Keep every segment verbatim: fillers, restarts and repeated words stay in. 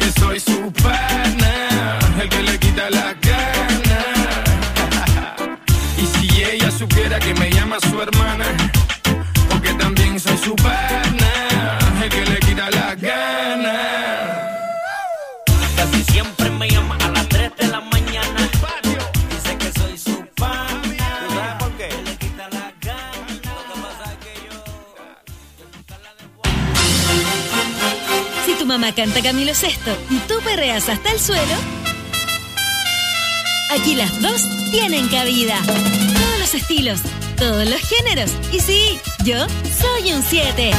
que soy su pana, el que le quita la gana. Y si ella supiera que me llama su hermana, porque también soy su pana, el que le quita la gana. Casi siempre me llama a las tres de la mañana. Dice que soy su pana. ¿Tú sabes por qué? Le quita la gana. Lo que pasa es que yo... Si tu mamá canta Camilo Sesto y tú perreas hasta el suelo, aquí las dos tienen cabida. Todos los estilos, todos los géneros. Y sí, yo soy un siete.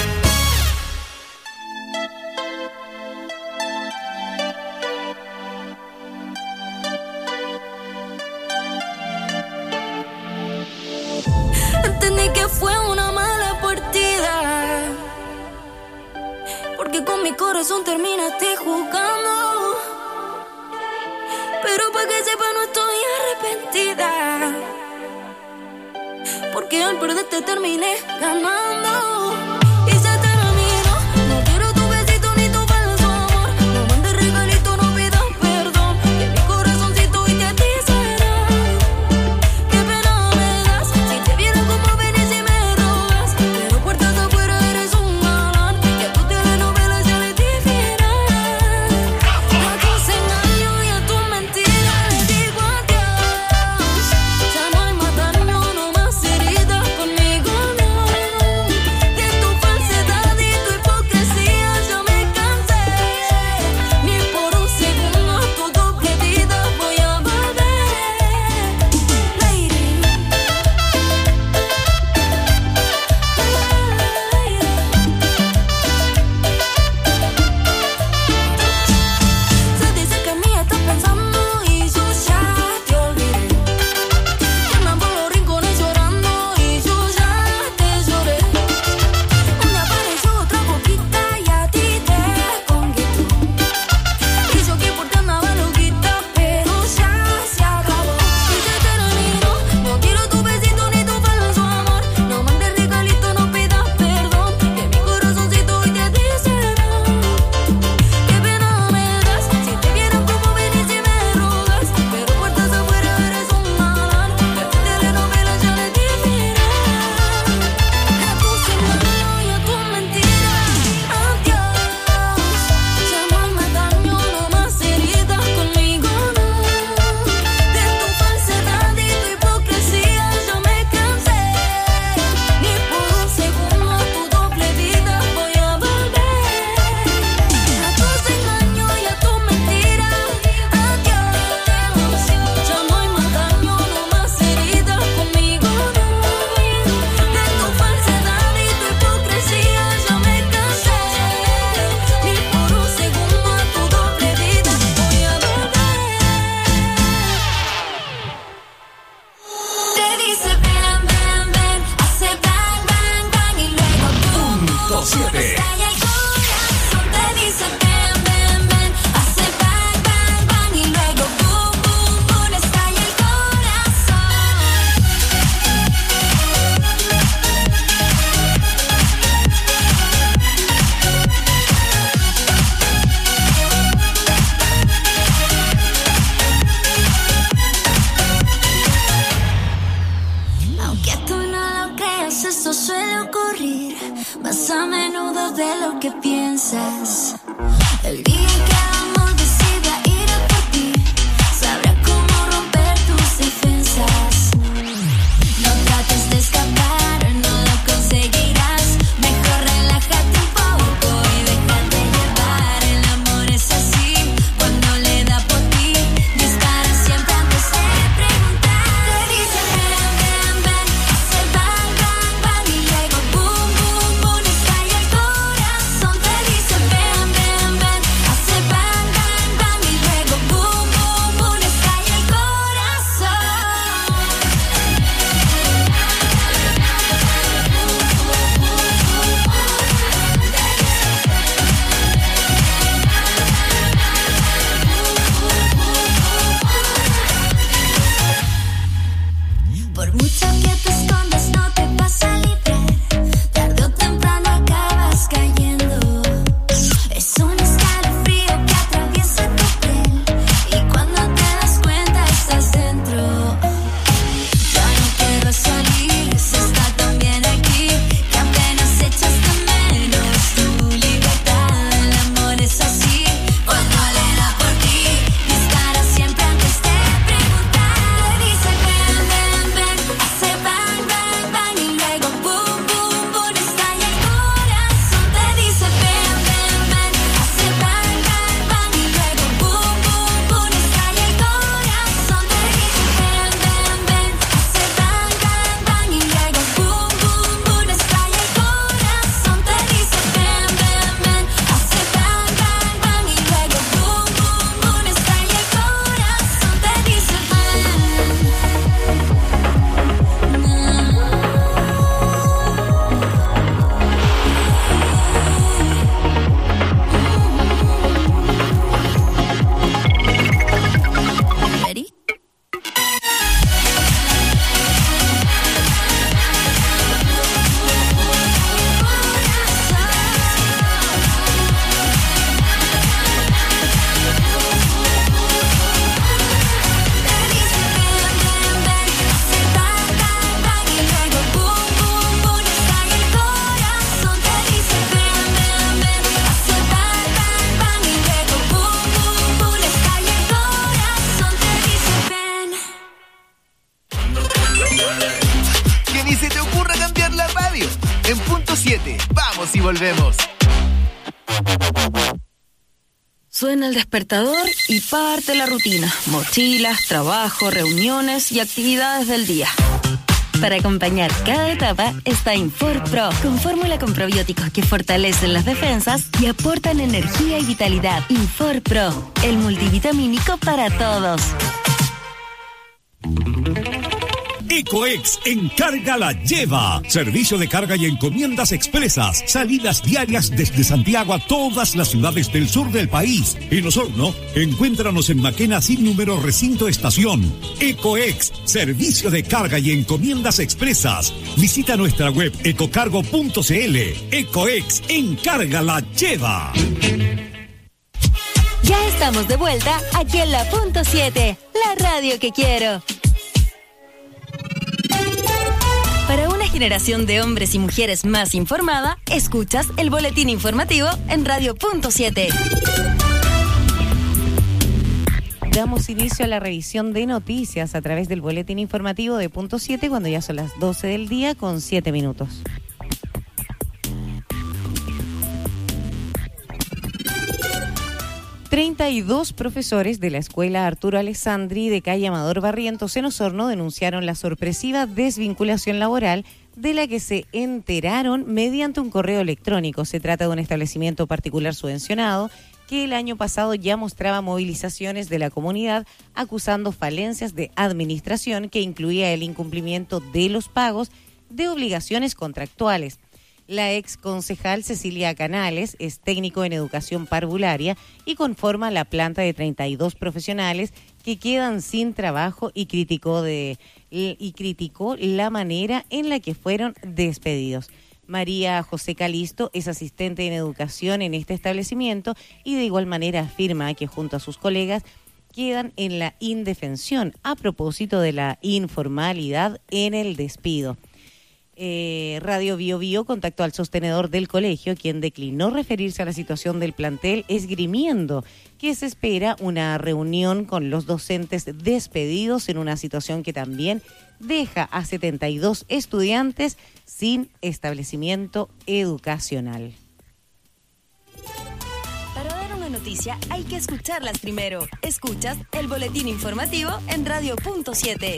Entendí que fue una mala partida, porque con mi corazón terminaste jugando. Pero para que sepa no estoy arrepentida, porque al perderte terminé ganando. Y se terminó, no quiero tu besito ni tu falso amor. No mandes regalito, no pidas perdón, que mi corazoncito hoy te atizará. Qué pena me das, si te vieran como vienes y me robas. Pero puertas afuera eres un galán, que a tu telenovela ya le di final. A tus engaños y a tus mentiras le digo adiós. Ya no hay más daño, no más heridas conmigo, no. y volvemos. Suena el despertador y parte la rutina. Mochilas, trabajo, reuniones y actividades del día. Para acompañar cada etapa está Infor Pro, con fórmula con probióticos que fortalecen las defensas y aportan energía y vitalidad. Infor Pro, el multivitamínico para todos. Ecoex Encarga la Lleva. Servicio de carga y encomiendas expresas. Salidas diarias desde Santiago a todas las ciudades del sur del país. En Osorno, encuéntranos en Maquena sin número recinto estación. Ecoex, servicio de carga y encomiendas expresas. Visita nuestra web ecocargo punto cl. Ecoex Encarga la Lleva. Ya estamos de vuelta aquí en la punto siete, la radio que quiero. Para una generación de hombres y mujeres más informada, escuchas el boletín informativo en Radio Punto siete. Damos inicio a la revisión de noticias a través del boletín informativo de Punto siete cuando ya son las doce del día con siete minutos. treinta y dos profesores de la Escuela Arturo Alessandri de calle Amador Barrientos en Osorno denunciaron la sorpresiva desvinculación laboral de la que se enteraron mediante un correo electrónico. Se trata de un establecimiento particular subvencionado que el año pasado ya mostraba movilizaciones de la comunidad acusando falencias de administración que incluía el incumplimiento de los pagos de obligaciones contractuales. La ex concejal Cecilia Canales es técnico en educación parvularia y conforma la planta de treinta y dos profesionales que quedan sin trabajo y criticó, de, y criticó la manera en la que fueron despedidos. María José Calisto es asistente en educación en este establecimiento y de igual manera afirma que junto a sus colegas quedan en la indefensión a propósito de la informalidad en el despido. Eh, Radio Bio Bio contactó al sostenedor del colegio, quien declinó referirse a la situación del plantel, esgrimiendo que se espera una reunión con los docentes despedidos en una situación que también deja a setenta y dos estudiantes sin establecimiento educacional. Para dar una noticia hay que escucharlas primero. Escuchas el boletín informativo en Radio Punto siete.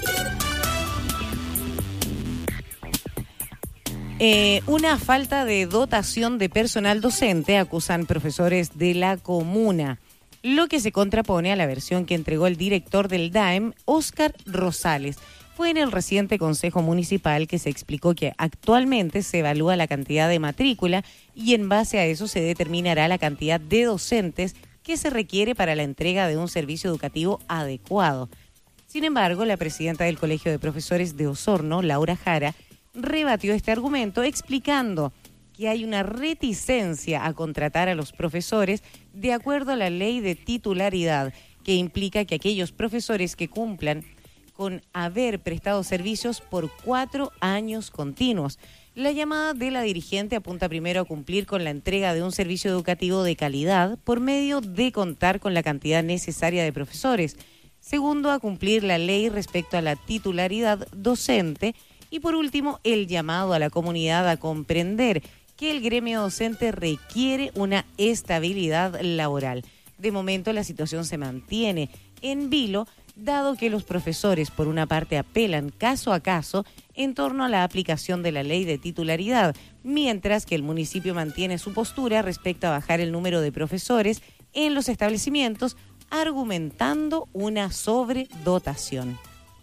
Eh, una falta de dotación de personal docente acusan profesores de la comuna, lo que se contrapone a la versión que entregó el director del D A E M, Óscar Rosales. Fue en el reciente Consejo Municipal que se explicó que actualmente se evalúa la cantidad de matrícula y en base a eso se determinará la cantidad de docentes que se requiere para la entrega de un servicio educativo adecuado. Sin embargo, la presidenta del Colegio de Profesores de Osorno, Laura Jara, rebatió este argumento explicando que hay una reticencia a contratar a los profesores de acuerdo a la ley de titularidad, que implica que aquellos profesores que cumplan con haber prestado servicios por cuatro años continuos. La llamada de la dirigente apunta primero a cumplir con la entrega de un servicio educativo de calidad por medio de contar con la cantidad necesaria de profesores. Segundo, a cumplir la ley respecto a la titularidad docente. Y por último, el llamado a la comunidad a comprender que el gremio docente requiere una estabilidad laboral. De momento, la situación se mantiene en vilo, dado que los profesores, por una parte, apelan caso a caso en torno a la aplicación de la ley de titularidad, mientras que el municipio mantiene su postura respecto a bajar el número de profesores en los establecimientos, argumentando una sobredotación.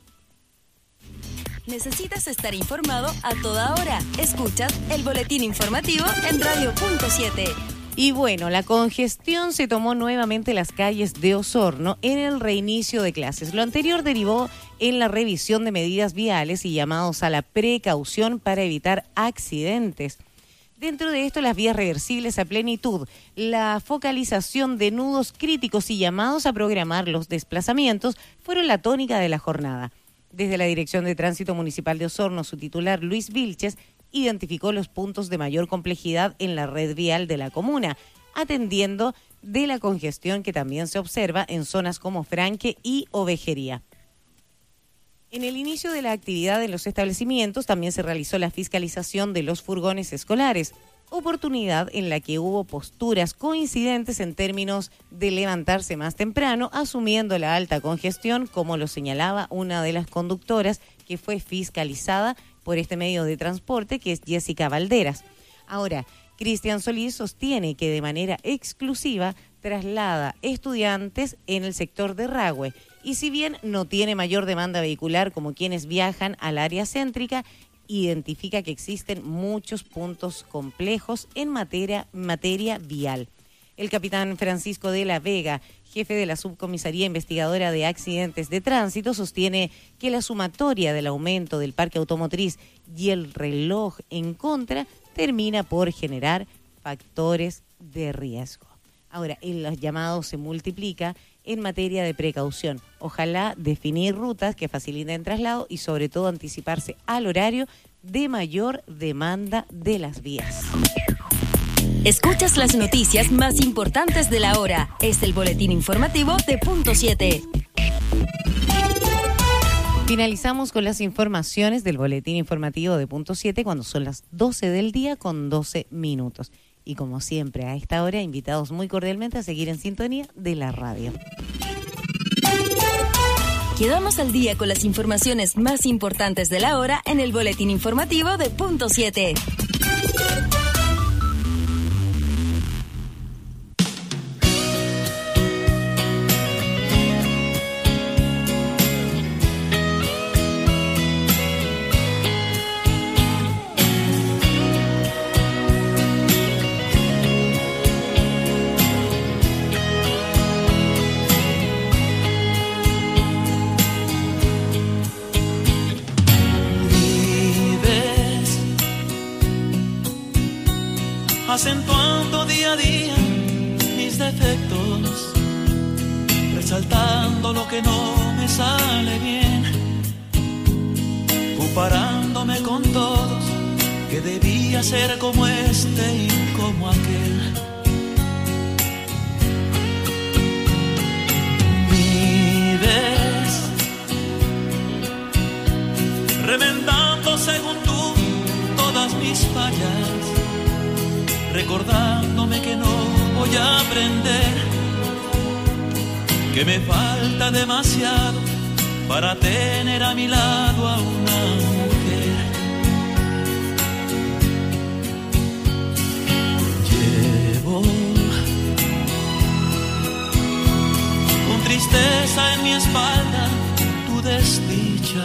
¿Necesitas estar informado a toda hora? Escuchas el boletín informativo en Radio Punto siete. Y bueno, la congestión se tomó nuevamente las calles de Osorno en el reinicio de clases. Lo anterior derivó en la revisión de medidas viales y llamados a la precaución para evitar accidentes. Dentro de esto, las vías reversibles a plenitud, la focalización de nudos críticos y llamados a programar los desplazamientos fueron la tónica de la jornada. Desde la Dirección de Tránsito Municipal de Osorno, su titular Luis Vilches identificó los puntos de mayor complejidad en la red vial de la comuna, atendiendo de la congestión que también se observa en zonas como Franque y Ovejería. En el inicio de la actividad en los establecimientos también se realizó la fiscalización de los furgones escolares. oportunidad en la que hubo posturas coincidentes en términos de levantarse más temprano, asumiendo la alta congestión, como lo señalaba una de las conductoras que fue fiscalizada por este medio de transporte, que es Jessica Valderas. Ahora, Cristian Solís sostiene que de manera exclusiva traslada estudiantes en el sector de Rahue, y si bien no tiene mayor demanda vehicular como quienes viajan al área céntrica, identifica que existen muchos puntos complejos en materia, materia vial. El capitán Francisco de la Vega, jefe de la Subcomisaría Investigadora de Accidentes de Tránsito, sostiene que la sumatoria del aumento del parque automotriz y el reloj en contra termina por generar factores de riesgo. Ahora, el llamado se multiplica en materia de precaución. Ojalá definir rutas que faciliten traslado y sobre todo anticiparse al horario de mayor demanda de las vías. Escuchas las noticias más importantes de la hora. Es el boletín informativo de Punto siete. Finalizamos con las informaciones del boletín informativo de Punto siete cuando son las doce del día con doce minutos. Y como siempre, a esta hora, invitados muy cordialmente a seguir en sintonía de la radio. Quedamos al día con las informaciones más importantes de la hora en el boletín informativo de Punto siete. Acentuando día a día mis defectos, resaltando lo que no me sale bien, comparándome con todos, que debía ser como este y como aquel. Vives remendando según tú todas mis fallas, recordándome que no voy a aprender, que me falta demasiado para tener a mi lado a una mujer. Llevo con tristeza en mi espalda tu desdicha.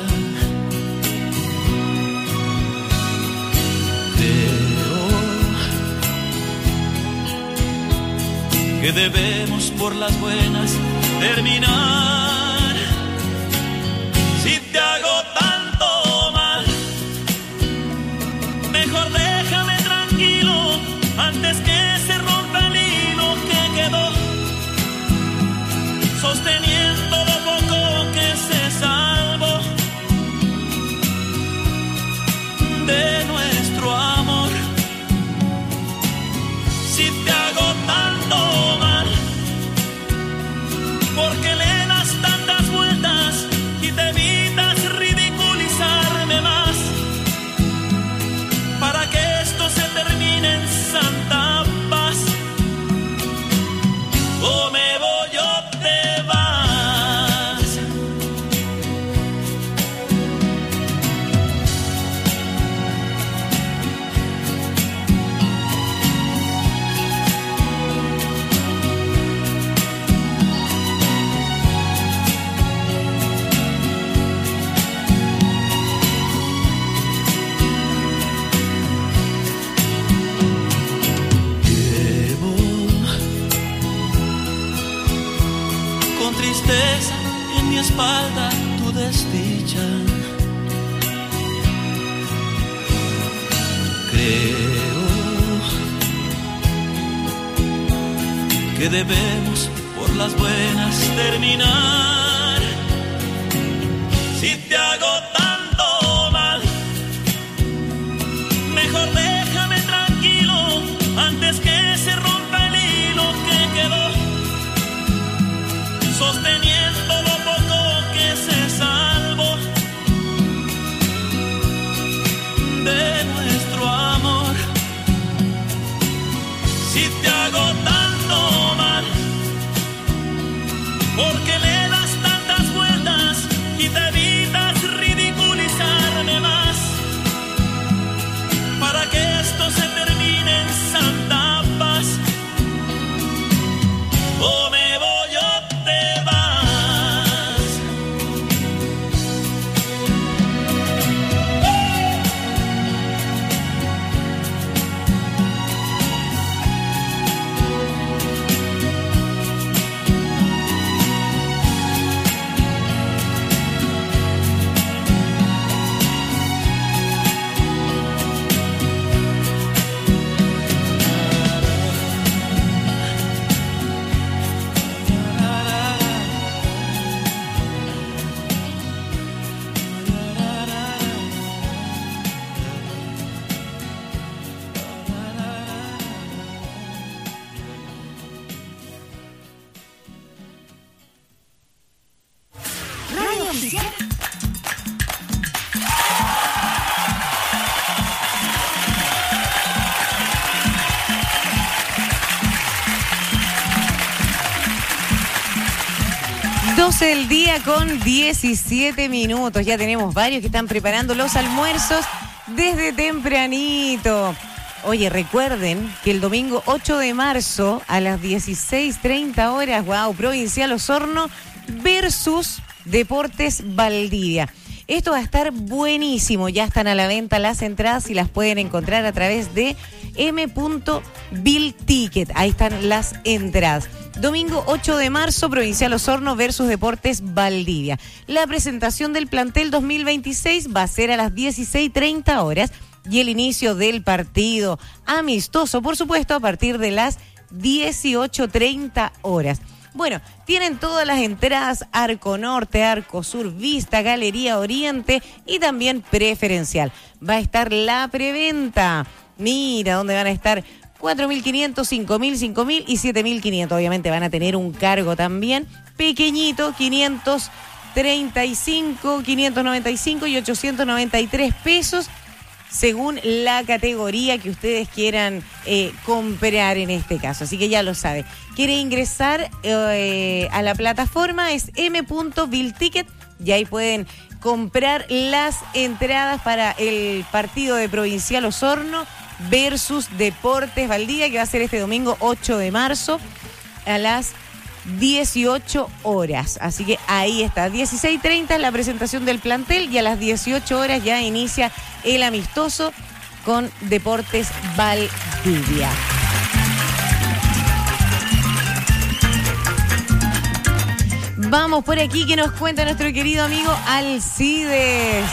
Que debemos por las buenas terminar. Si te hago tanto mal, mejor déjame tranquilo antes que se rompa el hilo que quedó sosteniendo lo poco que se salvó de nuestro amor. Si te hago tanto mal, porque le das tantas vueltas y te evitas ridiculizarme más, para que esto se termine en santa paz. O me voy o te vas. Tristeza en mi espalda tu desdicha. Creo que debemos por las buenas terminar. Si te hago tanto mal, mejor déjame tranquilo antes que se rompa el hilo que quedó sosteniendo lo poco que se salvó de nuestro amor. doce del día con diecisiete minutos. Ya tenemos varios que están preparando los almuerzos desde tempranito. Oye, recuerden que el domingo ocho de marzo a las dieciséis treinta horas, wow, Provincial Osorno versus Deportes Valdivia. Esto va a estar buenísimo. Ya están a la venta las entradas y las pueden encontrar a través de m punto bill ticket. Ahí están las entradas. Domingo ocho de marzo, Provincial Osorno versus Deportes Valdivia. La presentación del plantel dos mil veintiséis va a ser a las dieciséis treinta horas y el inicio del partido amistoso, por supuesto, a partir de las dieciocho treinta horas. Bueno, tienen todas las entradas: Arco Norte, Arco Sur, Vista, Galería Oriente y también preferencial. Va a estar la preventa. Mira, ¿dónde van a estar? cuatro mil quinientos, cinco mil, cinco mil y siete mil quinientos. Obviamente van a tener un cargo también pequeñito, quinientos treinta y cinco, quinientos noventa y cinco y ochocientos noventa y tres pesos, según la categoría que ustedes quieran eh, comprar en este caso. Así que ya lo sabe. Quiere ingresar eh, a la plataforma, es m punto bill ticket, y ahí pueden comprar las entradas para el partido de Provincial Osorno versus Deportes Valdivia, que va a ser este domingo ocho de marzo a las dieciocho horas. Así que ahí está, dieciséis treinta es la presentación del plantel y a las dieciocho horas ya inicia el amistoso con Deportes Valdivia. Vamos por aquí, que nos cuenta nuestro querido amigo Alcides.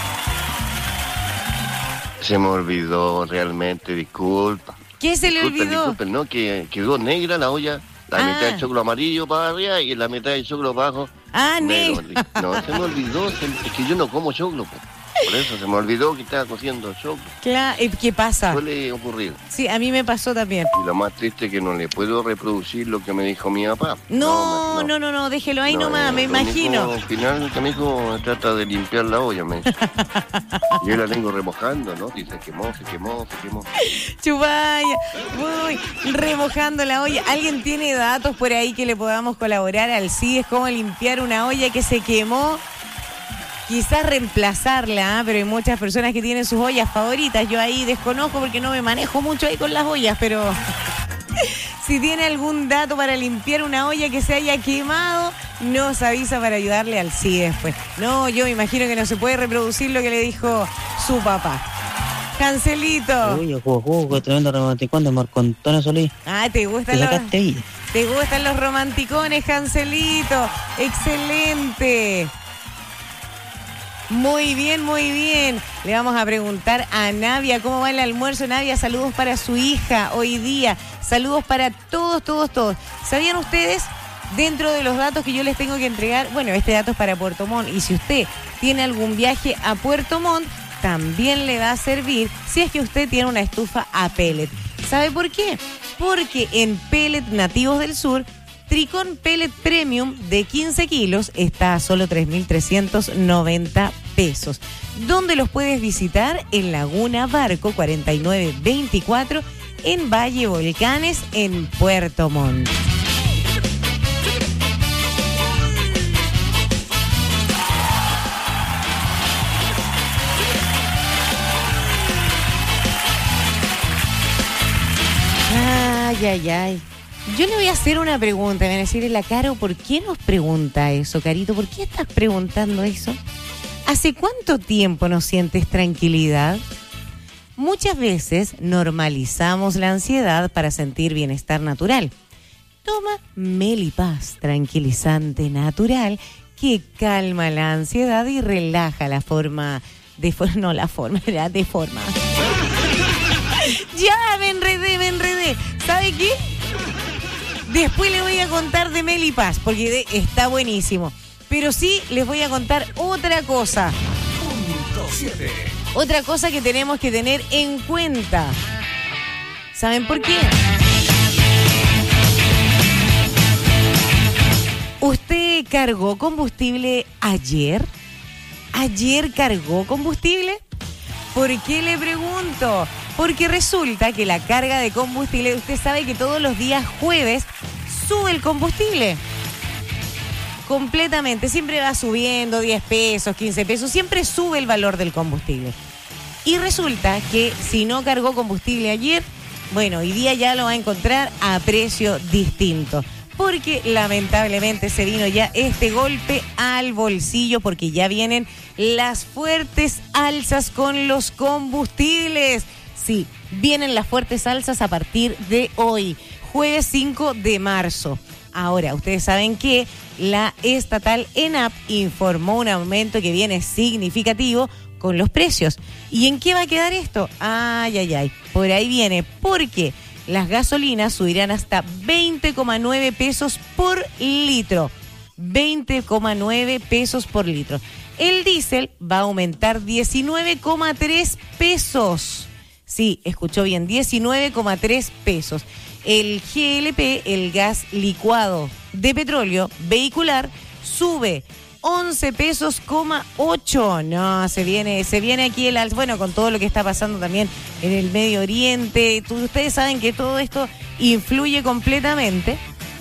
Se me olvidó realmente, disculpa. ¿Qué se le Disculpen, olvidó? Disculpen, no, que quedó negra la olla, la Ah. mitad del choclo amarillo para arriba y la mitad del choclo para abajo. Ah, Me lo negra. olvi- No, se me olvidó, se- es que yo no como choclo, po. Por eso se me olvidó que estaba cociendo choclo. Claro, ¿qué pasa? Suele ocurrir. Sí, a mí me pasó también. Y lo más triste es que no le puedo reproducir lo que me dijo mi papá. No, ma- no, no, no, déjelo ahí No, nomás, eh, me lo imagino. único, Al final que me dijo, trata de limpiar la olla, me dice. Yo la tengo remojando, ¿no? Y se quemó, se quemó, se quemó. Chubaya, uy, remojando la olla. ¿Alguien tiene datos por ahí que le podamos colaborar al CIDES? ¿Cómo limpiar una olla que se quemó? Quizás reemplazarla, ¿eh? Pero hay muchas personas que tienen sus ollas favoritas. Yo ahí desconozco porque no me manejo mucho ahí con las ollas, pero si tiene algún dato para limpiar una olla que se haya quemado, nos avisa para ayudarle al CIDES, pues. No, yo me imagino que no se puede reproducir lo que le dijo su papá. Cancelito. Uy, juego, juego, qué tremendo romanticón de Marco Antonio Solís. Ah, ¿te Te gustan los, sacaste ahí. te gustan los romanticones, Cancelito? Excelente. Muy bien, muy bien. Le vamos a preguntar a Navia cómo va el almuerzo. Navia, saludos para su hija hoy día. Saludos para todos, todos, todos. ¿Sabían ustedes? Dentro de los datos que yo les tengo que entregar, bueno, este dato es para Puerto Montt. Y si usted tiene algún viaje a Puerto Montt, también le va a servir si es que usted tiene una estufa a pellet. ¿Sabe por qué? Porque en Pellet Nativos del Sur, Tricón Pellet Premium de quince kilos está a solo tres mil trescientos noventa pesos. ¿Dónde los puedes visitar? En Laguna Barco cuarenta y nueve veinticuatro, en Valle Volcanes, en Puerto Montt. Ay, ay, ay. Yo le voy a hacer una pregunta. Me van a decir, la Caro, ¿por qué nos pregunta eso, Carito? ¿Por qué estás preguntando eso? ¿Hace cuánto tiempo no sientes tranquilidad? Muchas veces normalizamos la ansiedad para sentir bienestar natural. Toma Melipaz, tranquilizante natural que calma la ansiedad y relaja la forma de forma, no la forma, la de forma. Ya, me enredé, me enredé. ¿Sabe qué? Después le voy a contar de Melipaz, porque de, está buenísimo. Pero sí, les voy a contar otra cosa. Punto siete. Otra cosa que tenemos que tener en cuenta. ¿Saben por qué? Usted cargó combustible ayer? ¿Ayer cargó combustible? ¿Por qué le pregunto? Porque resulta que la carga de combustible, usted sabe que todos los días jueves sube el combustible. Completamente, siempre va subiendo diez pesos, quince pesos, siempre sube el valor del combustible. Y resulta que si no cargó combustible ayer, bueno, hoy día ya lo va a encontrar a precio distinto. Porque lamentablemente se vino ya este golpe al bolsillo porque ya vienen las fuertes alzas con los combustibles. Sí, vienen las fuertes alzas a partir de hoy, jueves cinco de marzo. Ahora, ustedes saben que la estatal ENAP informó un aumento que viene significativo con los precios. ¿Y en qué va a quedar esto? Ay, ay, ay, por ahí viene, porque las gasolinas subirán hasta veinte coma nueve pesos por litro. veinte coma nueve pesos por litro. El diésel va a aumentar diecinueve coma tres pesos. Sí, escuchó bien, diecinueve coma tres pesos. El G L P, el gas licuado de petróleo vehicular, sube once pesos coma ocho. No, se viene, se viene aquí el alza. Bueno, con todo lo que está pasando también en el Medio Oriente. Ustedes saben que todo esto influye completamente.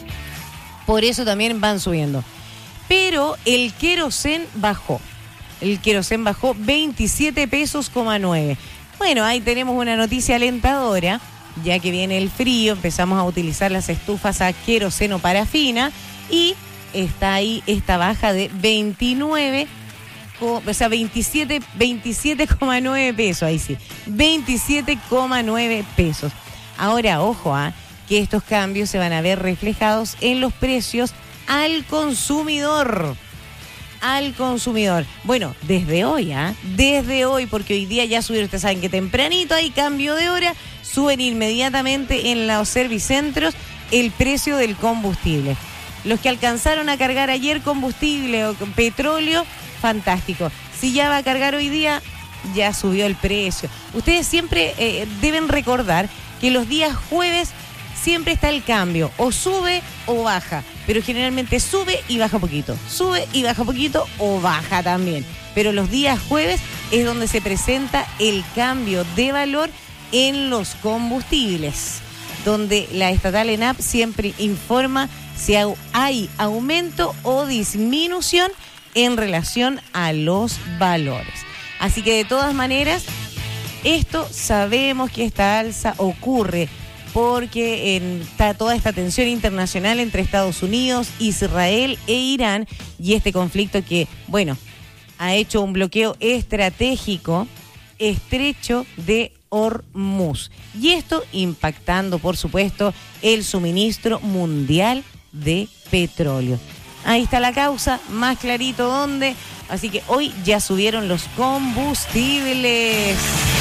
Por eso también van subiendo. Pero el querosén bajó. El querosén bajó veintisiete pesos coma nueve. Bueno, ahí tenemos una noticia alentadora. Ya que viene el frío, empezamos a utilizar las estufas a queroseno parafina y está ahí esta baja de veintinueve, o sea, veintisiete coma nueve pesos, ahí sí, veintisiete coma nueve pesos. Ahora, ojo, ¿ah? que estos cambios se van a ver reflejados en los precios al consumidor. Al consumidor. Bueno, desde hoy, ¿ah? Desde hoy, porque hoy día ya subieron, ustedes saben que tempranito hay cambio de hora, suben inmediatamente en los servicentros el precio del combustible. Los que alcanzaron a cargar ayer combustible o petróleo, fantástico. Si ya va a cargar hoy día, ya subió el precio. Ustedes siempre eh, deben recordar que los días jueves siempre está el cambio, o sube o baja, pero generalmente sube y baja poquito, sube y baja poquito o baja también. Pero los días jueves es donde se presenta el cambio de valor en los combustibles, donde la estatal ENAP siempre informa si hay aumento o disminución en relación a los valores. Así que de todas maneras, esto sabemos que esta alza ocurre porque en ta, toda esta tensión internacional entre Estados Unidos, Israel e Irán, y este conflicto que, bueno, ha hecho un bloqueo estratégico estrecho de Hormuz. Y esto impactando, por supuesto, el suministro mundial de petróleo. Ahí está la causa, más clarito dónde. Así que hoy ya subieron los combustibles.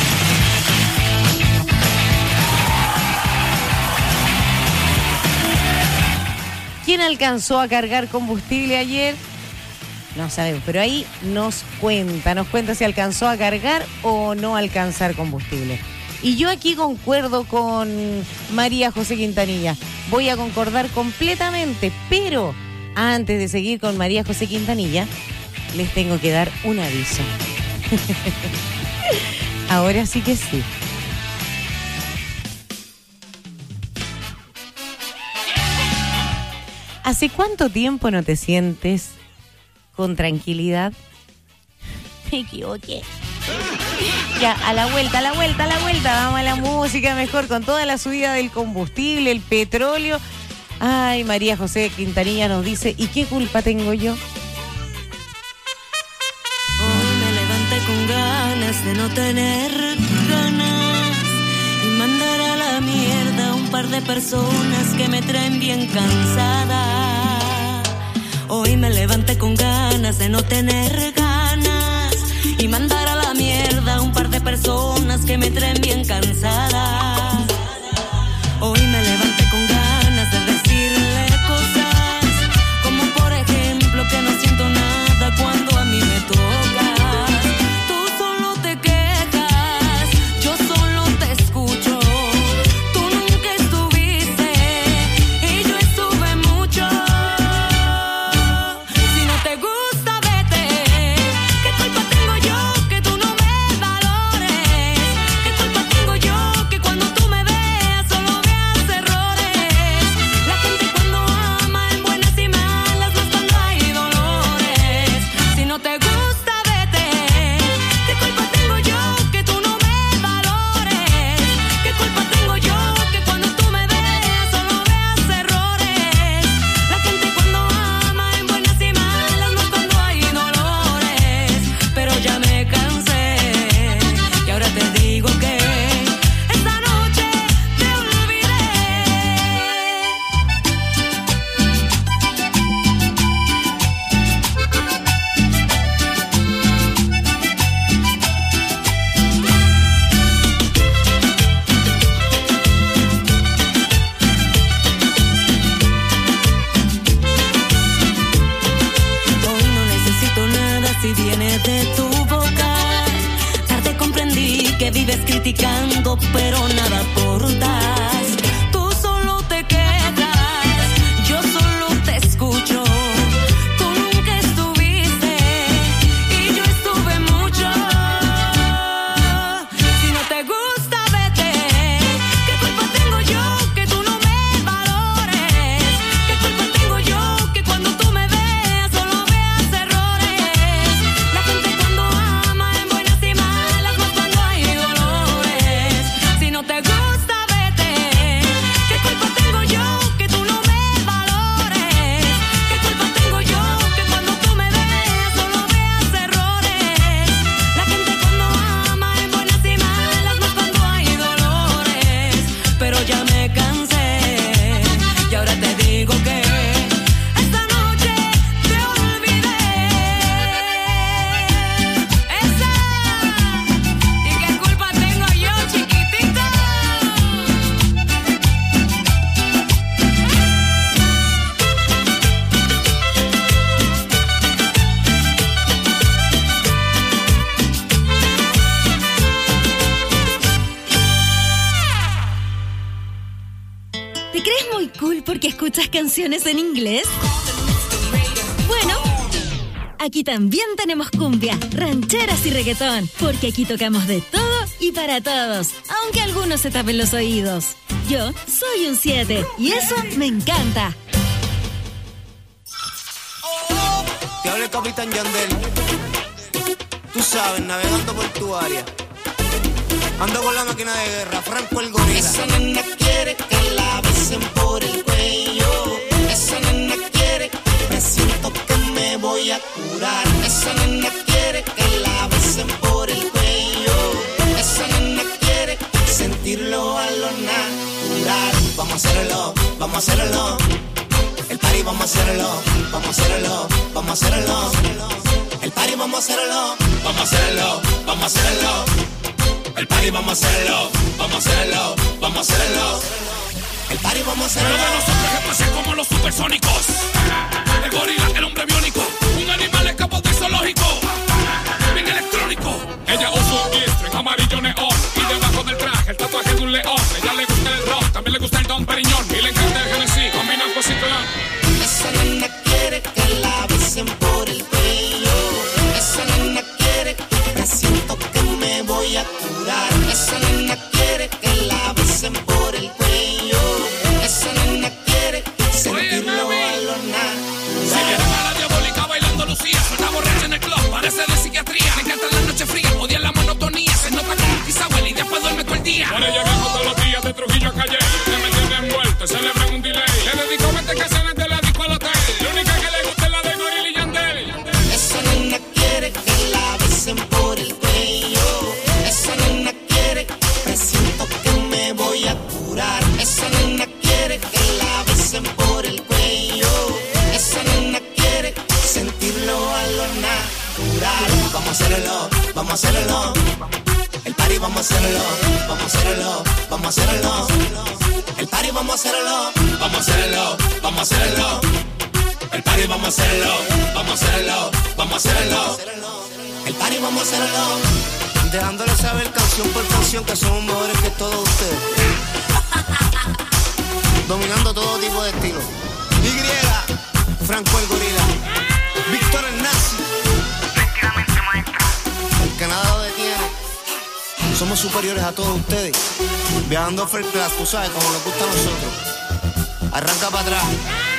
¿Quién alcanzó a cargar combustible ayer? No sabemos, pero ahí nos cuenta, nos cuenta si alcanzó a cargar o no alcanzar combustible. Y yo aquí concuerdo con María José Quintanilla. Voy a concordar completamente, pero antes de seguir con María José Quintanilla, les tengo que dar un aviso. Ahora sí que sí. ¿Hace cuánto tiempo no te sientes con tranquilidad? Me equivoqué. Ya, a la vuelta, a la vuelta, a la vuelta. Vamos a la música mejor con toda la subida del combustible, el petróleo. Ay, María José Quintanilla nos dice, ¿y qué culpa tengo yo? Hoy me levanté con ganas de no tener ganas y mandar a la mierda a un par de personas que me traen bien cansada. Hoy me levanté con ganas de no tener ganas y mandar a la mierda a un par de personas que me traen bien cansada. Hoy me levanté con ganas de decirle cosas como por ejemplo que no siento nada cuando a mí me tocas. Tú solo te quejas, yo solo te escucho. Tú nunca estuviste y yo estuve mucho. de tu boca. Tarde comprendí que vives criticando, pero nada aportas. Tú solo te quedas, yo solo te escucho. Tú nunca estuviste y yo estuve mucho. Si no te gusta, vete. ¿Qué culpa tengo yo que tú no me valores? ¿Qué culpa tengo yo que cuando tú me veas solo veas errores? La gente cuando ama en buenas y malas, más cuando hay dolores. Si no te gusta, vete. ¿Qué culpa tengo yo que tú no me valores? ¿Qué culpa tengo yo que cuando tú me veas solo veas errores? La gente cuando ama en buenas y malas, más cuando hay dolores. Pero ya me cansé y ahora te digo que esta noche te olvidé. Esa. ¿Y qué culpa tengo yo, chiquitito? ¿Te crees muy cool porque escuchas canciones en inglés? Bueno, aquí también tenemos cumbia, rancheras y reggaetón, porque aquí tocamos de todo y para todos, aunque algunos se tapen los oídos. Yo soy un siete y eso me encanta. Te habla el Capitán Yandel. Tú sabes, navegando por tu área. Ando con la máquina de guerra, Franco el gorila. Esa nena quiere que la besen por el cuello. Esa nena quiere, me siento que me voy a curar. Esa nena quiere que la besen por el cuello. Esa nena quiere sentirlo a lo natural. Vamos a hacerlo, vamos a hacerlo. El party vamos a hacerlo, vamos a hacerlo, vamos a hacerlo. El party vamos a hacerlo, vamos a hacerlo, vamos a hacerlo. El party vamos a hacerlo, vamos a hacerlo, vamos a hacerlo. El party vamos a hacerlo. Pero de nosotros que pasen como los supersónicos. El gorila, el hombre biónico. Un animal escapó del zoológico. Bien electrónico. Ella usa un G-string amarillo neón. Y debajo del traje el tatuaje de un león. Ella le gusta el rock, también le gusta el Don Periñón. Y le encanta el Genesis, combinan con ciclón. Esa nena quiere que la besen por el cuello. Esa nena quiere, presiento que me voy a curar. Esa nena quiere que la besen por el cuello. Esa nena quiere sentirlo a lo natural. Si viene a la diabólica bailando Lucía, suena borracha en el club, parece de psiquiatría. Le encanta la noche fría, odia la monotonía. Se nota como un Kizahuel y después duerme todo el día. Por ella vengo todos los días de Trujillo a Calle. Se me tiene envuelto, celebran un delay. Le dedico veinte canciones de la disco al hotel. La única que le gusta es la de Gorila y Yandel. Esa nena quiere que la besen por el cuello. Esa nena quiere, presiento que me voy a curar. Esa nena quiere que la besen por el cuello. Esa nena quiere sentirlo a lo natural. Vamos a hacerlo, vamos a hacerlo. El party vamos a hacerlo, vamos a hacerlo, vamos a hacerlo. El party vamos a hacerlo, vamos a hacerlo, vamos a hacerlo. El party vamos a hacerlo, vamos a hacerlo, vamos a hacerlo. El party vamos a hacerlo. Dejándole saber canción por canción que somos mejores que todos ustedes. Dominando todo tipo de estilo. Y, Franco el gorila. Víctor el nazi. El que nada lo detiene. Somos superiores a todos ustedes. Viajando first class, tú sabes, como nos gusta a nosotros. Arranca para atrás.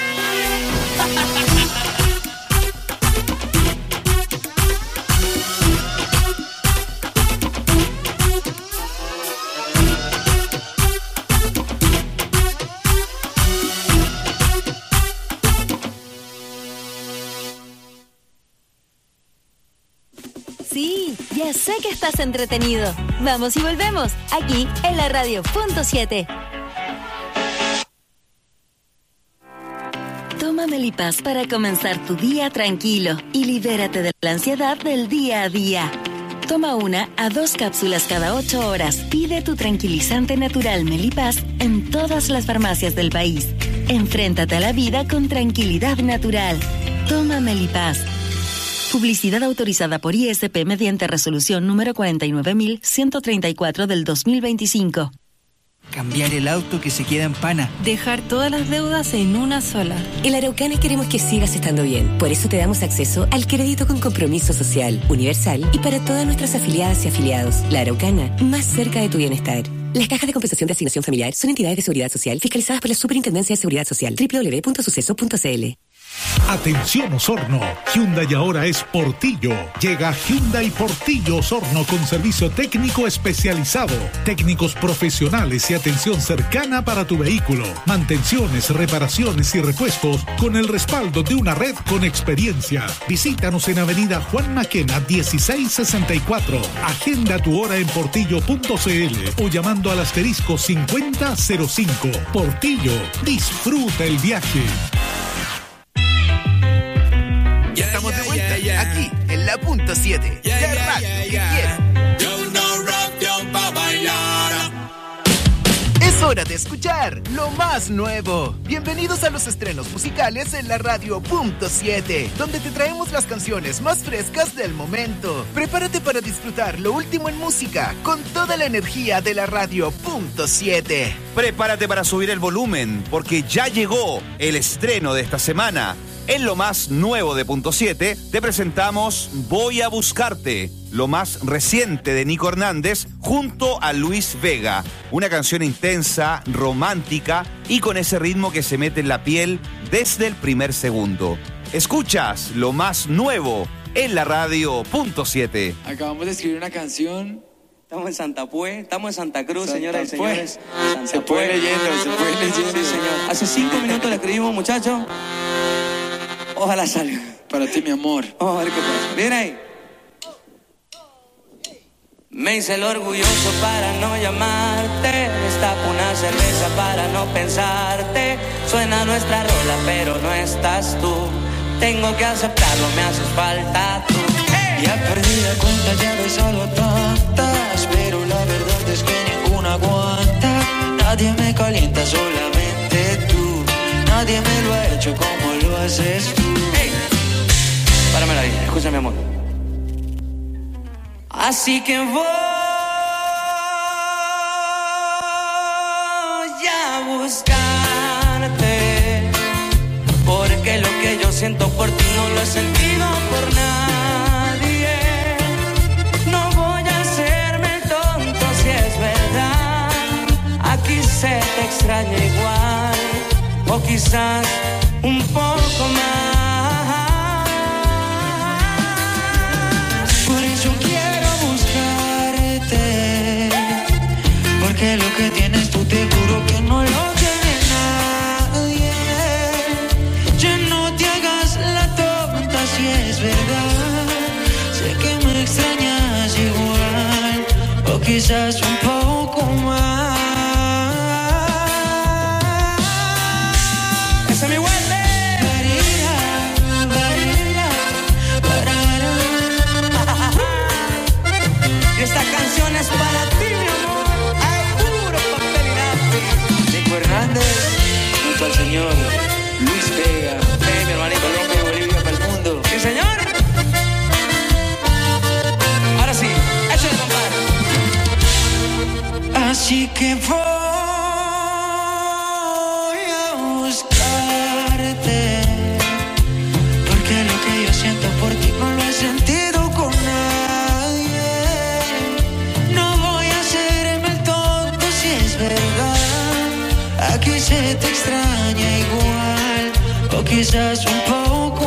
Sí, ya sé que estás entretenido. Vamos y volvemos, aquí en la radio punto siete. Toma Melipaz para comenzar tu día tranquilo y libérate de la ansiedad del día a día. Toma una a dos cápsulas cada ocho horas. Pide tu tranquilizante natural Melipaz en todas las farmacias del país. Enfréntate a la vida con tranquilidad natural. Toma Melipaz. Publicidad autorizada por I S P mediante resolución número cuarenta y nueve mil ciento treinta y cuatro del dos mil veinticinco. Cambiar el auto que se queda en pana. Dejar todas las deudas en una sola. En la Araucana queremos que sigas estando bien. Por eso te damos acceso al crédito con compromiso social, universal y para todas nuestras afiliadas y afiliados. La Araucana, más cerca de tu bienestar. Las cajas de compensación de asignación familiar son entidades de seguridad social fiscalizadas por la Superintendencia de Seguridad Social. doble u doble u doble u punto suceso punto c l. Atención Osorno, Hyundai ahora es Portillo. Llega Hyundai Portillo Osorno con servicio técnico especializado, técnicos profesionales y atención cercana para tu vehículo, mantenciones, reparaciones y repuestos con el respaldo de una red con experiencia. Visítanos en Avenida Juan Maquena dieciséis sesenta y cuatro. Agenda tu hora en portillo punto c l o llamando al asterisco cincuenta cero cinco. Portillo, disfruta el viaje. Ya estamos de vuelta, aquí, en la punto siete. La radio que quieres. Es hora de escuchar lo más nuevo. Bienvenidos a los estrenos musicales en la radio punto siete, donde te traemos las canciones más frescas del momento. Prepárate para disfrutar lo último en música con toda la energía de la radio punto siete. Prepárate para subir el volumen, porque ya llegó el estreno de esta semana. En lo más nuevo de Punto siete, te presentamos Voy a Buscarte, lo más reciente de Nico Hernández junto a Luis Vega. Una canción intensa, romántica y con ese ritmo que se mete en la piel desde el primer segundo. Escuchas lo más nuevo en la radio Punto siete. Acabamos de escribir una canción. Estamos en Santa Pue, estamos en Santa Cruz, Santa señoras y señores. Santa se fue leyendo, se fue leyendo. Sí, señor. Hace cinco minutos la escribimos, muchachos. Ojalá salga. Para ti, mi amor. Vamos a ver qué pasa. Viene ahí. Me hice el orgulloso para no llamarte. Destapo una cerveza para no pensarte. Suena nuestra rola, pero no estás tú. Tengo que aceptarlo, me haces falta tú. ¡Hey! Ya perdí la cuenta, ya he besado tantas, pero la verdad es que ninguna aguanta. Nadie me calienta, solamente tú. Nadie me lo ha hecho como lo haces tú. ¡Hey! Páramela ahí, escúchame, amor. Así que voy a buscarte, porque lo que yo siento por ti no lo he sentido por nadie. No voy a hacerme el tonto si es verdad. Aquí se te extraña igual, o quizás un poco más. Por eso quiero buscarte, porque lo que tienes tú te juro que no lo tiene nadie. Ya no te hagas la tonta si es verdad. Sé que me extrañas igual, o quizás un poco más. Ese es mi Wendy. Y esta canción es para ti, mi amor. Ay, puro papel y lápiz. Nico Hernández, junto al señor Luis Vega. Hey, mi hermanito. Colombia y Bolivia para el mundo. Sí, señor. Ahora sí, échale, compadre. Así que voy a buscarte, porque lo que yo siento por ti no lo he sentido con nadie. No voy a hacerme el tonto si es verdad. Aquí se te extraña igual, o quizás un poco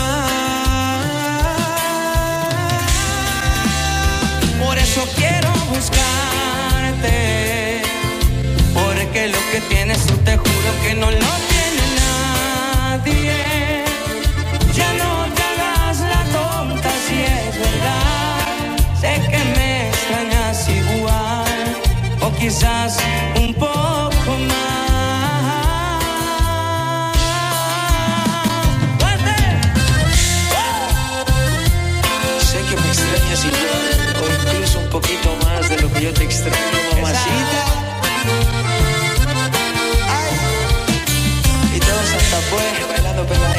más. Por eso quiero buscarte, porque lo que tienes tú te juro que no lo tiene nadie. Ya no te hagas la tonta si es verdad. Sé que me extrañas igual, o quizás un poco más. Sé que me extrañas igual, o incluso un poquito más de lo que yo te extraño, mamacita. Ay. Y todo Santa Fe bailando pegado.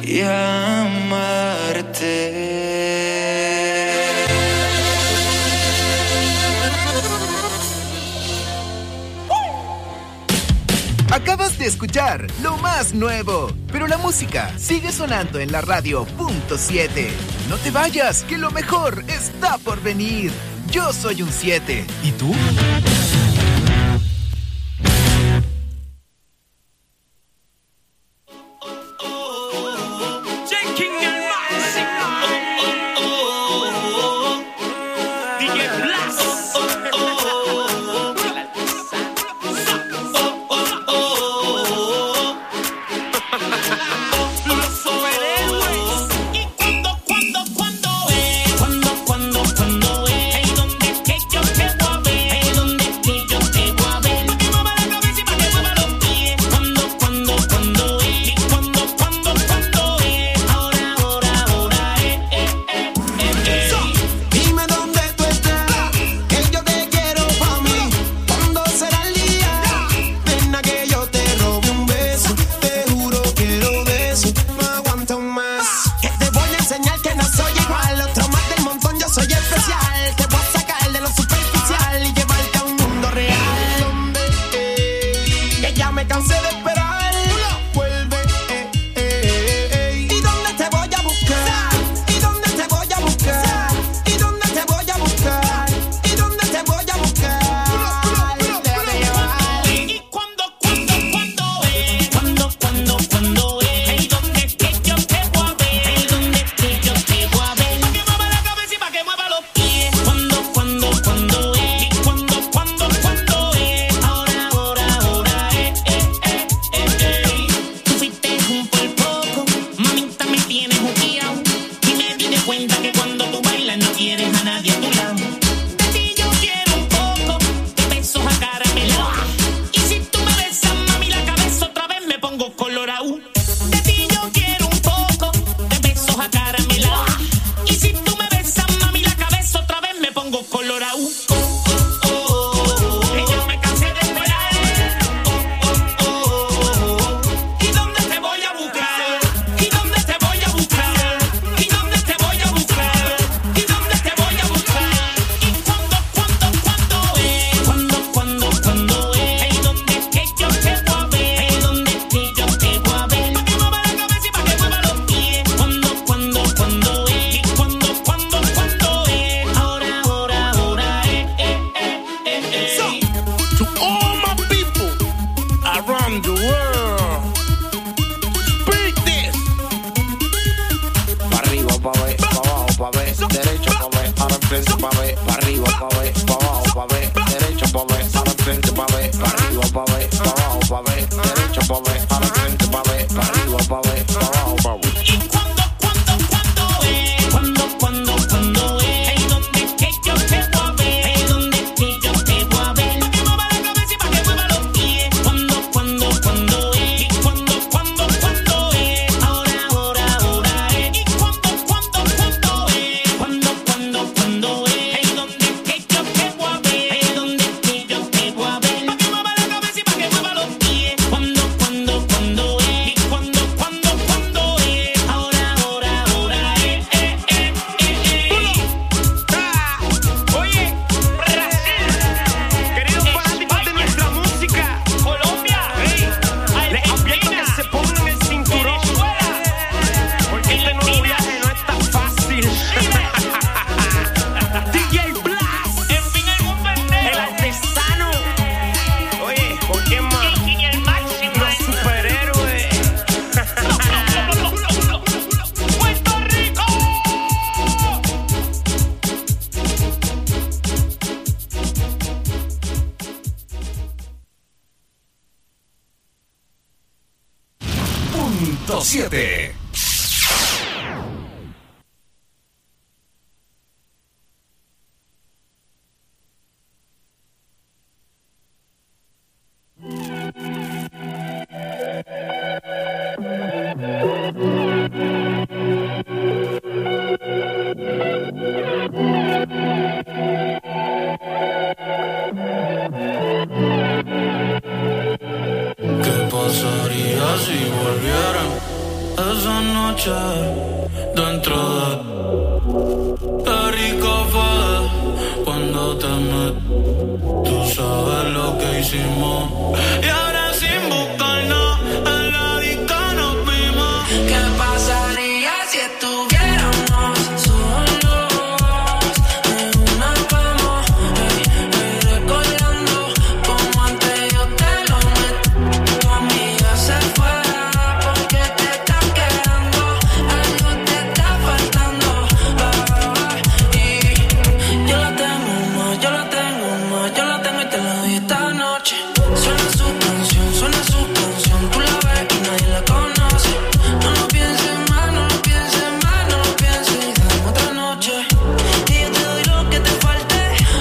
voy a amarte. Acabas de escuchar lo más nuevo, pero la música sigue sonando en la radio punto siete. No te vayas, que lo mejor está por venir. Yo soy un siete. ¿Y tú? siete. ¿Qué pasaría si volvieran esa noche dentro de... Qué rico fue cuando te metí. Tú sabes lo que hicimos. Y ahora sin buscarnos en la disco nos vimos. ¿Qué pasaría si estuviéramos solos en una cama? Ey, ey, recordando como antes yo te lo metí. Tu amiga se fue porque te estás quedando. Algo te está faltando. Ah, y yo la tengo más, yo la tengo más, yo la tengo y te la doy esta noche. Suena su canción, suena su canción. Tú la ves y nadie la conoce. No lo pienses más, no lo pienses más, no lo pienses. Dame otra noche y yo te doy lo que te falte.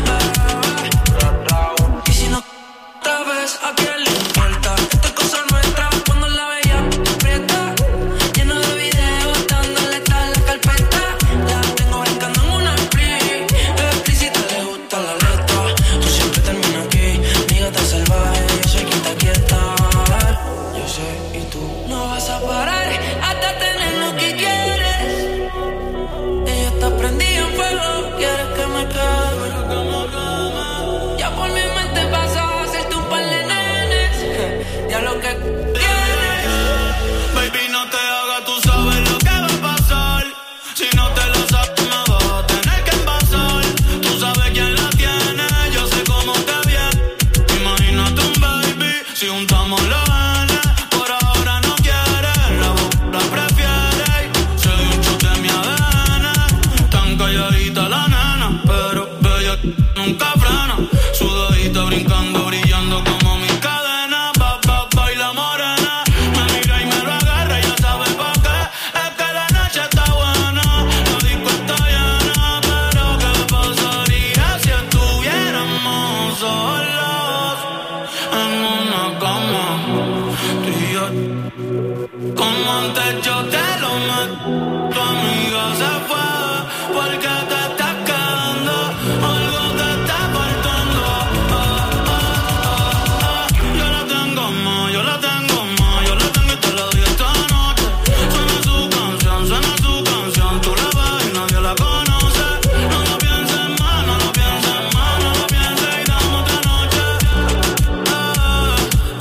Ah, y si no otra vez, ¿a quién le importa? Esta cosa nuestra cuando la veía aprieta. Lleno de videos dándole tal la carpeta. La tengo brincando en una split. Explícita le gusta la letra. Tú siempre terminas aquí, mi gata salvaje. Yo soy quien te quieta. Yo sé y tú no vas a parar hasta tener lo que quieres. Ella está prendida en fuego, quieres que me queme. Ya por mi mente pasa a hacerte un par de nenes. Ya lo que quieres. Baby, no te hagas, tú sabes lo que va a pasar. Si no te lo sabes, me vas a tener que envasar. Tú sabes quién la tiene, yo sé cómo te viene. Imagínate un baby, si juntamos los genes. Por ahora no quieres, la boca la prefiere. Soy un chute de mi A D N. Tan calladita la nena, pero bella nunca frena. Sudadita brincando, brillando como mis cadenas. Ba, ba, baila morena. Me mira y me lo agarra, ya sabe por qué. Es que la noche está buena, la disco está llena. Pero ¿qué pasaría si estuviéramos solos en una cama? Tú y yo, como antes yo te lo meto. Tu amiga se fue porque te estás quedando. Algo te está faltando. Ah, ah, ah, ah. Yo la tengo más, yo la tengo más, yo la tengo y te la doy esta noche. Suena su canción, suena su canción. Tú la ves y nadie la conoce. No lo pienses más, no lo pienses más, no lo pienses y dame otra noche. Ah,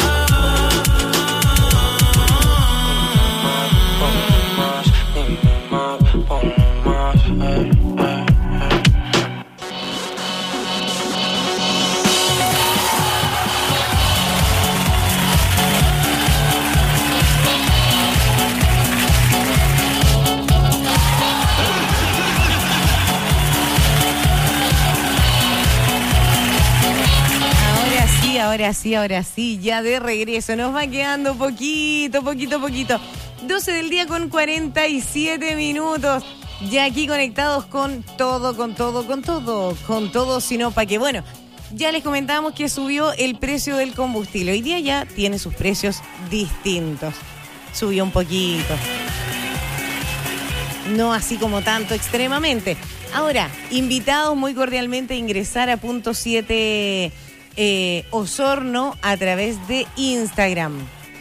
Más, dime más, ponle más. Eh, eh, eh. Ahora sí, ahora sí, ahora sí, ya de regreso. Nos va quedando poquito, poquito, poquito. doce del día con cuarenta y siete minutos. Ya aquí conectados con todo, con todo, con todo, con todo, sino para que, bueno, ya les comentábamos que subió el precio del combustible. Hoy día ya tiene sus precios distintos. Subió un poquito. No así como tanto extremadamente. Ahora, invitados muy cordialmente a ingresar a punto siete eh, Osorno a través de Instagram.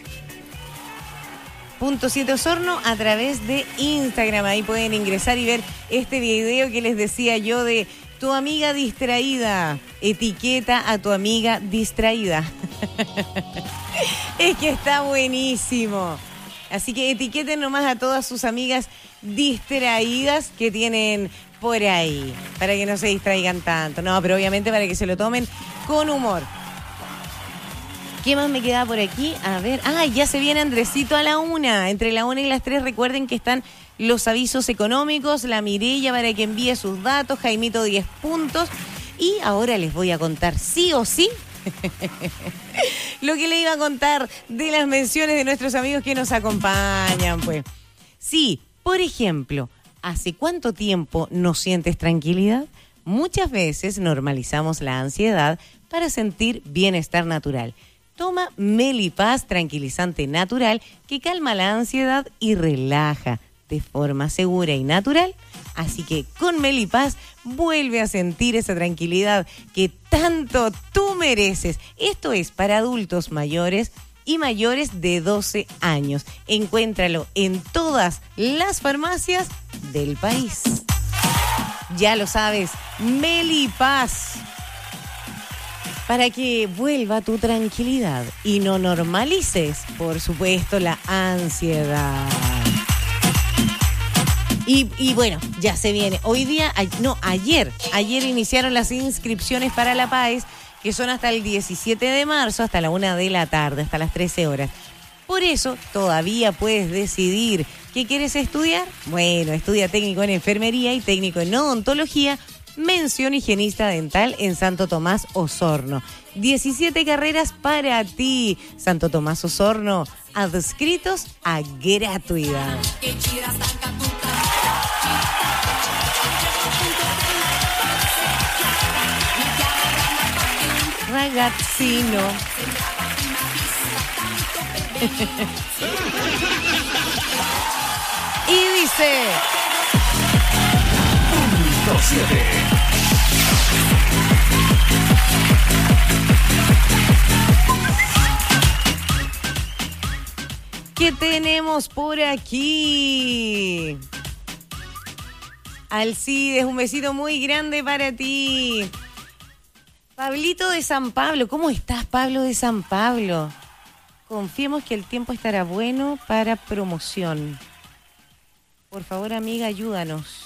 Punto siete Osorno a través de Instagram. Ahí pueden ingresar y ver este video que les decía yo de tu amiga distraída. Etiqueta a tu amiga distraída. Es que está buenísimo. Así que etiqueten nomás a todas sus amigas distraídas que tienen por ahí, para que no se distraigan tanto. No, pero obviamente para que se lo tomen con humor. ¿Qué más me queda por aquí? A ver, ah, ya se viene Andresito a la una. Entre la una y las tres recuerden que están los avisos económicos, la Mireya para que envíe sus datos, Jaimito diez puntos. Y ahora les voy a contar sí o sí lo que le iba a contar de las menciones de nuestros amigos que nos acompañan, pues. Sí, por ejemplo, ¿hace cuánto tiempo no sientes tranquilidad? Muchas veces normalizamos la ansiedad para sentir bienestar natural. Toma Melipaz, tranquilizante natural que calma la ansiedad y relaja de forma segura y natural. Así que con Melipaz vuelve a sentir esa tranquilidad que tanto tú mereces. Esto es para adultos mayores y mayores de doce años. Encuéntralo en todas las farmacias del país. Ya lo sabes, Melipaz. Para que vuelva tu tranquilidad y no normalices, por supuesto, la ansiedad. Y, y bueno, ya se viene. Hoy día, a, no, ayer, ayer iniciaron las inscripciones para la P A E S, que son hasta el diecisiete de marzo, hasta la una de la tarde, hasta las trece horas. Por eso, todavía puedes decidir qué quieres estudiar. Bueno, estudia técnico en enfermería y técnico en odontología, mención higienista dental en Santo Tomás Osorno. diecisiete carreras para ti. Santo Tomás Osorno, adscritos a gratuidad. Ragazzino. Y dice... Punto siete. ¿Qué tenemos por aquí? Alcides, un besito muy grande para ti. Pablito de San Pablo, ¿cómo estás, Pablo de San Pablo? Confiemos que el tiempo estará bueno para promoción. Por favor, amiga, ayúdanos.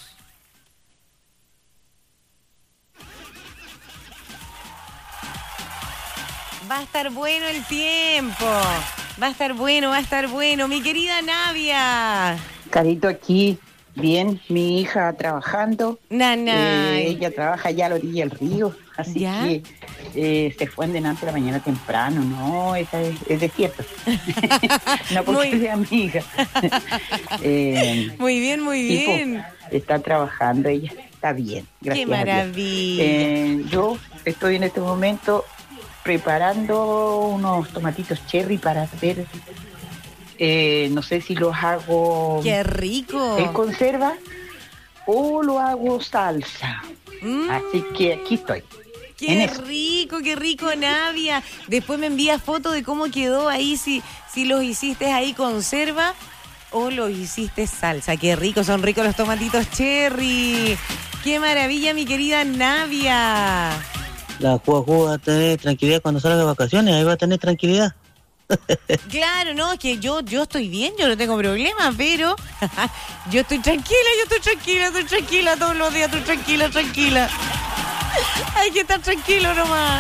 Va a estar bueno el tiempo. Va a estar bueno, va a estar bueno. Mi querida Navia. Carito, aquí, bien, mi hija trabajando. Nanay. Eh, ella trabaja allá a la orilla del río, así ¿Ya? que eh, se fue en delante de la mañana temprano. No, esa es, es desierto. No porque Muy- sea mi hija. Eh, Muy bien, muy y, pues, bien. está trabajando, ella está bien, gracias Qué a Dios. maravilla. Eh, yo estoy en este momento preparando unos tomatitos cherry para ver, eh, no sé si los hago ¡Qué rico! en conserva o lo hago salsa. Mm. Así que aquí estoy. en ¡Qué eso. rico, qué rico, Navia! Después me envías foto de cómo quedó ahí, si, si los hiciste ahí conserva o los hiciste salsa. ¡Qué rico! Son ricos los tomatitos cherry. ¡Qué maravilla, mi querida Navia! La Juju va a tener tranquilidad cuando salga de vacaciones, ahí va a tener tranquilidad. Claro, no, es que yo, yo estoy bien, yo no tengo problema, pero yo estoy tranquila, yo estoy tranquila, estoy tranquila todos los días, estoy tranquila, tranquila. Hay que estar tranquilo nomás.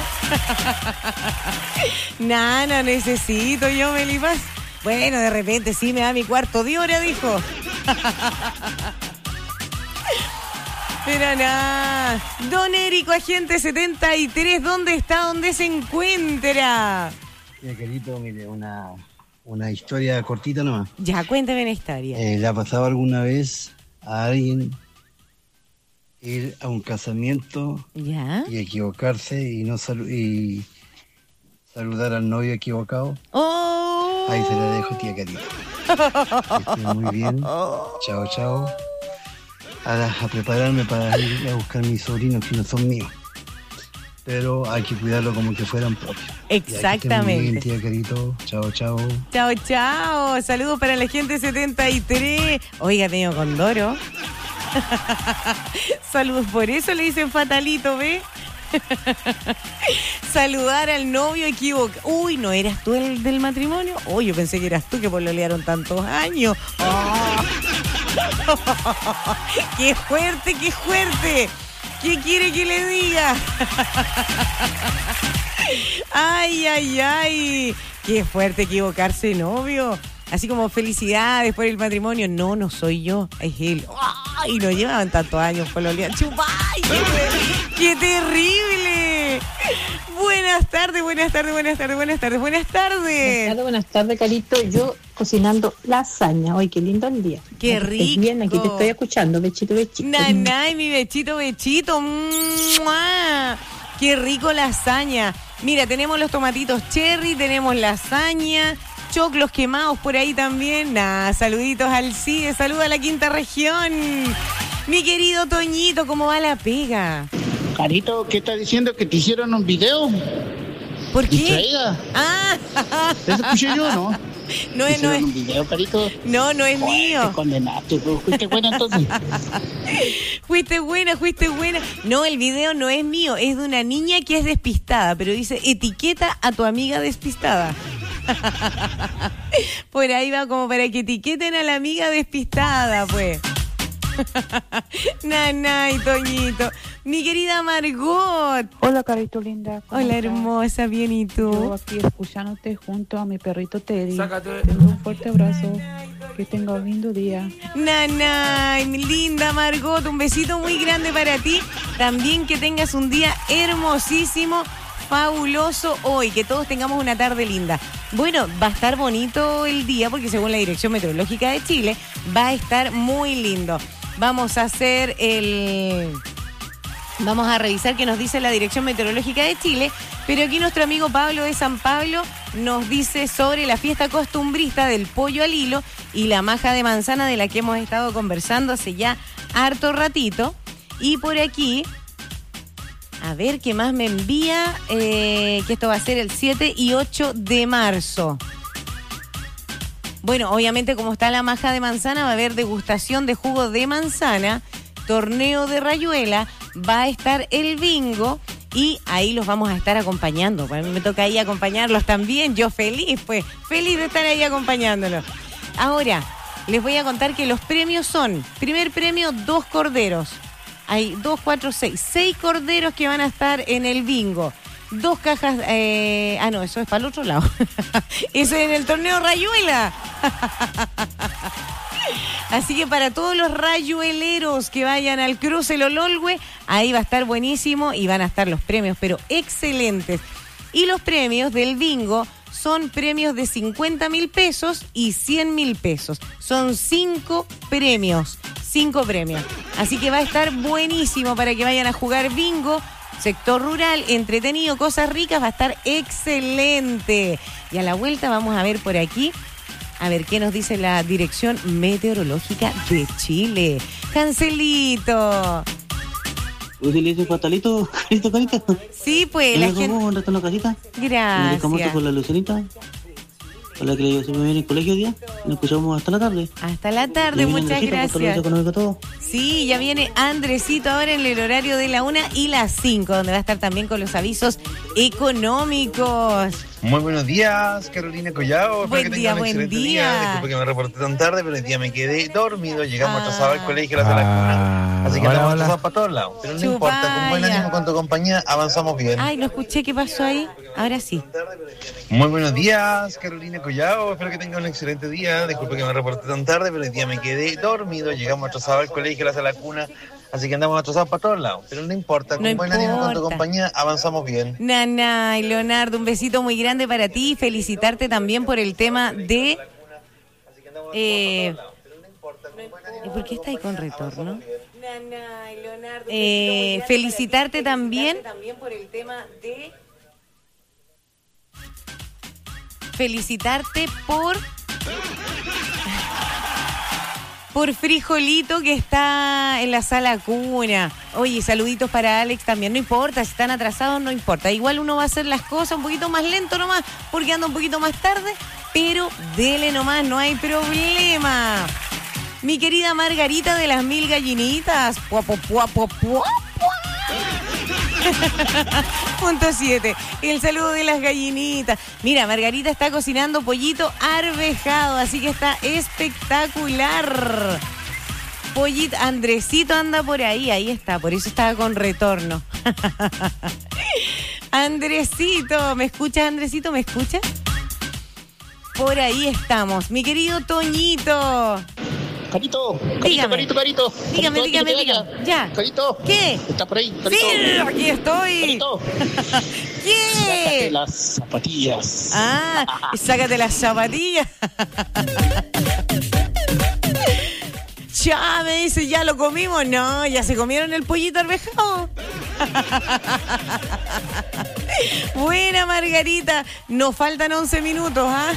Nada, necesito yo, Melipaz. Bueno, de repente sí me da mi cuarto de hora, dijo. Pero nada. Don Érico, agente setenta y tres, ¿dónde está? ¿Dónde se encuentra? Ya, querido, mire, una, una historia cortita nomás. Ya, cuéntame la historia. Eh, ¿Le ha pasado alguna vez a alguien ir a un casamiento ¿Ya? y equivocarse y no salu- y saludar al novio equivocado? ¡Oh! Ahí se la dejo, tía Carita. Que esté muy bien. Chao, chao. A, a prepararme para ir a buscar mis sobrinos que no son míos. Pero hay que cuidarlo como que fueran propios. Exactamente. Ya, que estén muy bien, tía Carito. Chao, chao. Chao, chao. Saludos para la gente setenta y tres. Oiga, tengo Condoro. Saludos por eso, le dicen fatalito, ¿ve? Saludar al novio equivocado. Uy, ¿no eras tú el del matrimonio? Uy, yo pensé que eras tú que pololearon tantos años. Oh. ¡Qué fuerte, qué fuerte! ¿Qué quiere que le diga? ¡Ay, ay, ay! ¡Qué fuerte equivocarse, novio! Así como felicidades por el matrimonio. No, no soy yo, es él. ¡Ay! No llevaban tantos años pololeando. ¡Chupay! ¡Qué, ¡Qué terrible! Buenas tardes, buenas tardes, buenas tardes, buenas tardes, buenas tardes. Buenas tardes, buenas tardes, Carito. Yo cocinando lasaña. Hoy qué lindo el día. Qué Aquí rico. estés bien, aquí te estoy escuchando. Bechito, bechito. Nanay, mi bechito, bechito. ¡Mua! Qué rico lasaña. Mira, tenemos los tomatitos cherry, tenemos lasaña, choclos quemados por ahí también. Nah, saluditos al CIDE, saluda a la quinta región. Mi querido Toñito, ¿cómo va la pega? Carito, ¿qué estás diciendo? ¿Que te hicieron un video? ¿Por qué? ¿Distraída? Ah, ¿Eso escuché yo, no? no es, no es. un video, Carito? No, no es Joder, mío. Te condenaste, pues, fuiste buena entonces. Fuiste buena, fuiste buena. No, el video no es mío, es de una niña que es despistada, pero dice etiqueta a tu amiga despistada. Por ahí va como para que etiqueten a la amiga despistada, pues. Nanay, Toñito. Mi querida Margot. Hola, Carito linda. Hola, hermosa, bien, ¿y tú? Yo aquí escuchándote junto a mi perrito Teddy. Sácate. Te doy un fuerte abrazo. Que tenga un lindo día. Nanay, mi linda Margot, un besito muy grande para ti. También que tengas un día hermosísimo, fabuloso hoy. Que todos tengamos una tarde linda. Bueno, va a estar bonito el día porque según la Dirección Meteorológica de Chile va a estar muy lindo. Vamos a hacer el... Vamos a revisar qué nos dice la Dirección Meteorológica de Chile, pero aquí nuestro amigo Pablo de San Pablo nos dice sobre la fiesta costumbrista del pollo al hilo y la maja de manzana de la que hemos estado conversando hace ya harto ratito. Y por aquí, a ver qué más me envía, eh, que esto va a ser el siete y ocho de marzo. Bueno, obviamente como está la maja de manzana, va a haber degustación de jugo de manzana, torneo de rayuela, va a estar el bingo y ahí los vamos a estar acompañando. Pues a mí me toca ahí acompañarlos también, yo feliz, pues, feliz de estar ahí acompañándolos. Ahora, les voy a contar que los premios son, primer premio, dos corderos. Hay dos, cuatro, seis, seis corderos que van a estar en el bingo. Dos cajas, eh, ah no, eso es para el otro lado. Eso es en el torneo Rayuela. Así que para todos los rayueleros que vayan al cruce El Ololgue, ahí va a estar buenísimo y van a estar los premios, pero excelentes. Y los premios del bingo son premios de cincuenta mil pesos y cien mil pesos. Son cinco premios, cinco premios. Así que va a estar buenísimo para que vayan a jugar bingo. Sector rural, entretenido, cosas ricas, va a estar excelente. Y a la vuelta vamos a ver por aquí, a ver qué nos dice la Dirección Meteorológica de Chile. Cancelito. ¿Usted le dice fatalito, carito, carita? Sí, pues, la gente... un rato en la casita? Gracias. ¿Me con la Lucenita? Hola, que yo se me viene en el colegio hoy día. Nos escuchamos hasta la tarde. Hasta la tarde, muchas gracias. Todo. Sí, ya viene Andresito ahora en el horario de la una y las cinco, donde va a estar también con los avisos económicos. Muy buenos días, Carolina Collao. Buen día, buen día. día. Disculpe que me reporté tan tarde, pero el día me quedé dormido. Llegamos ah. atrasados al colegio, a la cuna. Así que hola, andamos atrasados para todos lados. Pero no Chupaya. importa, con buen ánimo, con tu compañía, avanzamos bien. Ay, no escuché qué pasó ahí. Ahora sí. Muy buenos días, Carolina Collao. Espero que tenga un excelente día. Disculpe que me reporté tan tarde, pero el día me quedé dormido. Llegamos atrasados al colegio, a la cuna. Así que andamos atrasados para todos lados. Pero no importa, con no buen importa. ánimo, con tu compañía, avanzamos bien. Nana y Leonardo, un besito muy grande para ti. Felicitarte también por el tema de... Eh, ¿Y por qué está ahí con retorno? Eh, felicitarte también por el tema de... Felicitarte por... Por Frijolito, que está en la sala cuna. Oye, saluditos para Alex también. No importa, si están atrasados, no importa. Igual uno va a hacer las cosas un poquito más lento nomás, porque anda un poquito más tarde, pero dele nomás, no hay problema. Mi querida Margarita de las Mil Gallinitas. Pua, pua, pua, pua, pua. Punto siete. El saludo de las gallinitas. Mira, Margarita está cocinando pollito arvejado, así que está espectacular. Pollito, Andresito anda por ahí, ahí está, por eso estaba con retorno. Andresito, ¿me escuchas, Andresito? ¿Me escuchas? Por ahí estamos. Mi querido Toñito. Carito, Carito, dígame. Carito, Carito. Dígame, Carito, dígame, dígame. Ya. Carito. ¿Qué? ¿Estás por ahí? Carito. Sí, aquí estoy. Carito. ¿Qué? Sácate las zapatillas. Ah, sácate las zapatillas. Ya, me dice, ¿ya lo comimos? No, ya se comieron el pollito arvejado. Buena, Margarita. Nos faltan once minutos, ¿ah?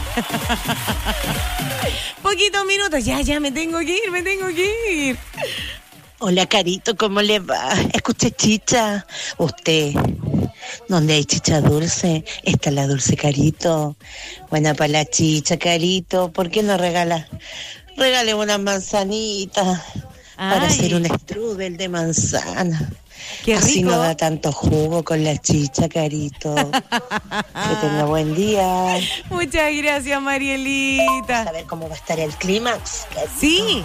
Poquitos minutos. Ya, ya, me tengo que ir, me tengo que ir. Hola, Carito, ¿cómo le va? Escuche, Chicha, usted Donde hay chicha dulce, está la dulce Carito. Buena para la chicha, Carito. ¿Por qué no regala? Regale una manzanita para Ay. hacer un strudel de manzana. Qué Así rico. no da tanto jugo con la chicha, Carito. Que tenga buen día. Muchas gracias, Marielita. A ver cómo va a estar el clímax. Sí.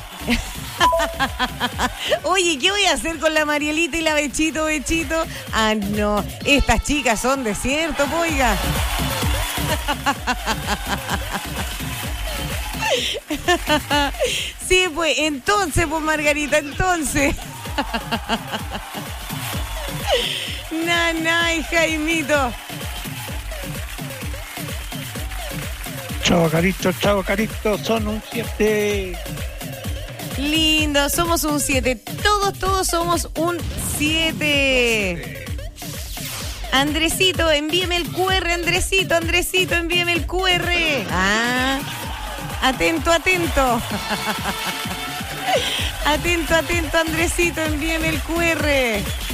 Oye, ¿qué voy a hacer con la Marielita y la Bechito, Bechito? Ah, no. Estas chicas son de cierto, oiga. Sí, pues, entonces, pues, Margarita, entonces. Nanay, Jaimito. Chao, Carito, chao, Carito, son un siete. Lindo, somos un siete. Todos, todos somos un siete. Andresito, envíeme el cu erre, Andresito, Andresito, envíeme el cu erre. Ah, atento, atento. Atento, atento, Andresito, envíeme el cu erre.